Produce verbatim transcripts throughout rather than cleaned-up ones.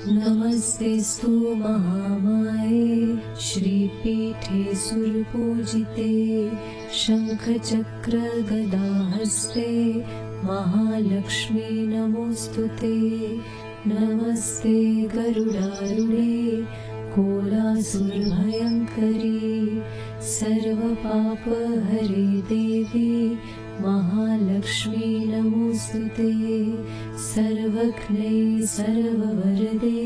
नमस्तेस्तु महामाये श्रीपीठे सुरपूजिते शङ्खचक्र गदाहस्ते महालक्ष्मी नमोऽस्तुते। नमस्ते गरुडारूढे कोलासुरभयङ्करी सर्वपापहरे देवी महालक्ष्मी नमोऽस्तुते। सर्वघ्ने सर्ववरदे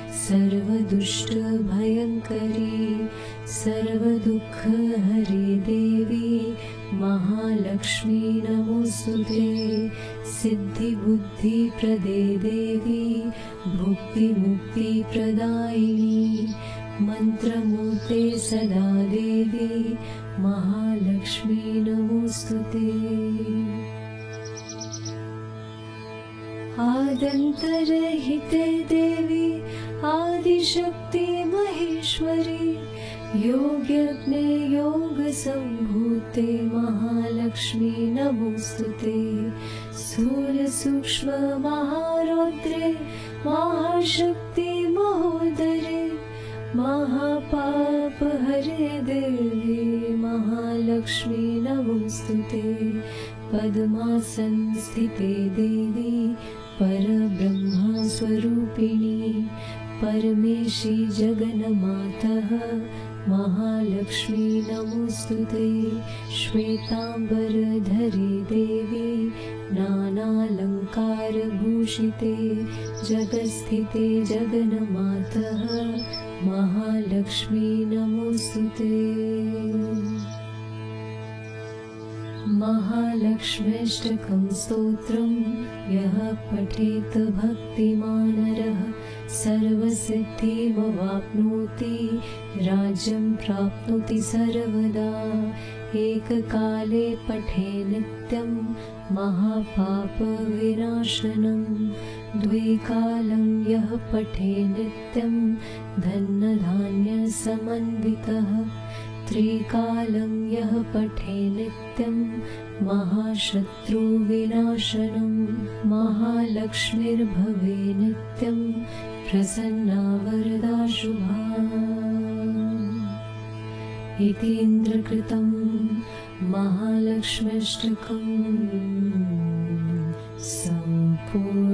सर्वदुष्टभयङ्करी सर्वदुःखहरे देवी महालक्ष्मी नमोऽस्तुते। सिद्धिबुद्धिप्रदे देवी भुक्तिमुक्तिप्रदायिनी मन्त्रमूर्ते सदा देवी महालक्ष्मी नमोऽस्तुते। आद्यन्तरहिते देवी आदिशक्ति महेश्वरी योगज्ञे योगसम्भूते महालक्ष्मी नमोऽस्तुते। स्थूलसूक्ष्म महारौद्रे महाशक्ति महोदरे महापापहरे देवी महालक्ष्मी नमोऽस्तुते। पद्मासनस्थिते देवी परब्रह्मस्वरूपिणी परमेशी जगन्मातः महालक्ष्मी नमोऽस्तुते। श्वेताम्बरधरे देवी नानालङ्कारभूषिते जगत्स्थिते जगन्मातः महालक्ष्मी नमोऽस्तुते। महालक्ष्म्यष्टकं स्तोत्रं यः पठेत् भक्तिमान् नरः सर्वसिद्धिमवाप्नोति राज्यं प्राप्नोति सर्वदा। एककाले पठे नित्यं महापापविनाशनं द्विकालं यः पठे नित्यं धनधान्यसमन्वितः त्रिकालं यः पठे नित्यं महाशत्रुविनाशनं महालक्ष्मीर्भवे नित्यं प्रसन्ना वरदा शुभा। इति इन्द्रकृतं महालक्ष्म्यष्टकं सम्पूर्णम्।